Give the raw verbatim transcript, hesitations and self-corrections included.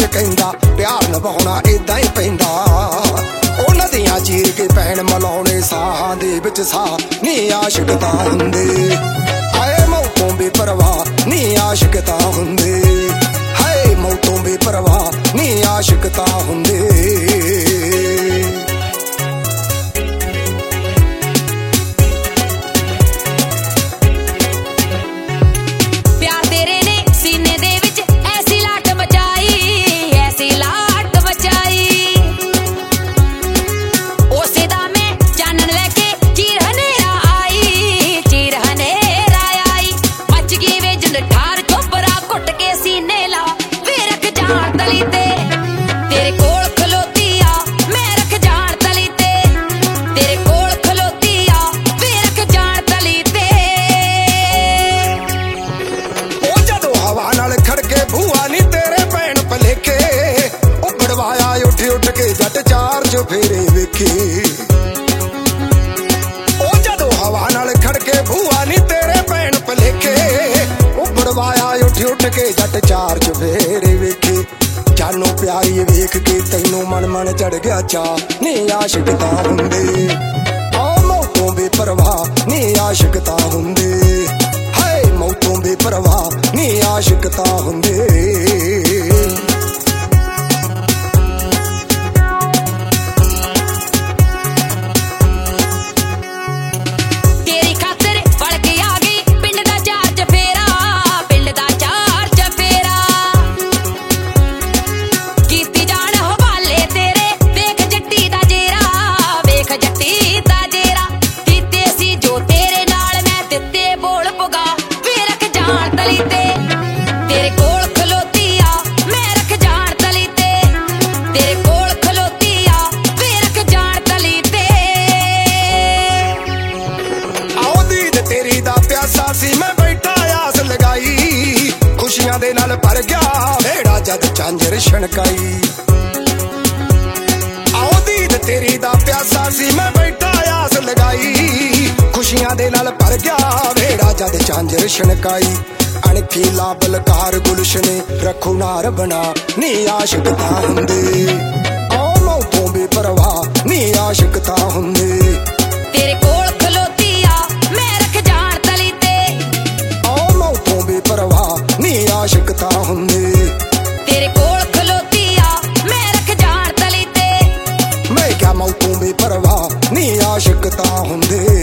ਕਹਿੰਦਾ ਪਿਆਰ ਨਿਭਾਉਣਾ ਏਦਾਂ ਹੀ ਪੈਂਦਾ। ਉਹ ਨਦੀਆਂ ਚੀਰ ਕੇ ਪੈਣ ਮਲਾਉਣੇ ਸਾਹਾਂ ਦੇ ਵਿੱਚ ਸਾਹ ਨੀ ਆਸ਼ਿਕ ਤਾਂ ਹੁੰਦੇ। ਹਾਏ ਮੌਤੋਂ ਬੇਪਰਵਾਹ ਨੀ ਆਸ਼ਿਕ ਤਾਂ ਹੁੰਦੇ। ਹਾਏ ਮੌਤੋਂ ਬੇਪਰਵਾਹ ਨੀ ਆਸ਼ਿਕ ਤਾਂ ਹੁੰਦੇ। तेरे कोल खलोती आ मैं रख जान तली ते, तेरे कोल खलोती आ वे रख जान तली ते। ओ जदों हवा नाल खड़के भूआ नी तेरे भैन भलेखे उबड़वाया उठ उठ के जट चार चफेरे वेखे। ओ जदों हवा नाल खड़के भूआ नी तेरे भैन भलेखे उबड़वाया उठ उठ के जट चार चफेरे वेखे। जानो प्यारी वेख के तैनू मन मन चढ़ गया चा नी आशिक तां हुंदे। आ मौतों बेपरवाह नी आशिक तां हुंदे। हाय मौतों बेपरवाह नी आशिक तां हुंदे। तेरे कोल खलोती आ मैं रख जान तली ते, तेरे कोल खलोती आ वे रख जान तली ते। आओ दीद तेरी दा प्यासा सी मैं बैठा आस लगाई खुशियां दे नाल भर गया वेड़ा जद झांझर छणकाई। आओ दीद तेरी दा प्यासा सी मैं बैठा आस लगाई खुशियां दे नाल भर गया वेड़ा जद झांझर छणकाई। अणखीला बलकार गुलशने रखो नार बना नी आशिक तां हुंदे। आ मौतों बेपरवाह नी आशिक तां हुंदे। तेरे कोल खलोती आ मैं रख जान तली ते, आ मौतों बेपरवाह नी आशिक तां हुंदे। तेरे कोल खलोती आ मैं रख जान तली ते, मैं क्या मौतों बेपरवाह नी आशिक तां हुंदे।